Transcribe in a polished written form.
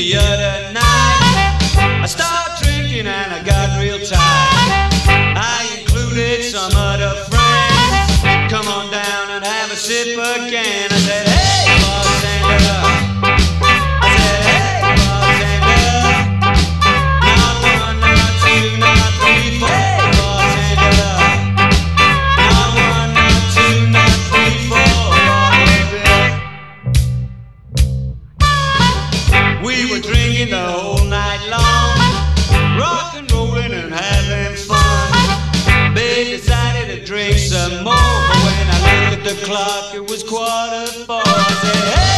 the other night. I started drinking and I got real tired. I included some other friends. Come on down and have a sip again. I said, hey, bartender. I said, hey, bartender. Not one, not two, not three, four. Hey, bartender. Not one, not two, not three, four. We were drinking the whole night long, rock and rolling and having fun. They decided to drink some more, but when I looked at the clock, it was 4:15. I said, hey!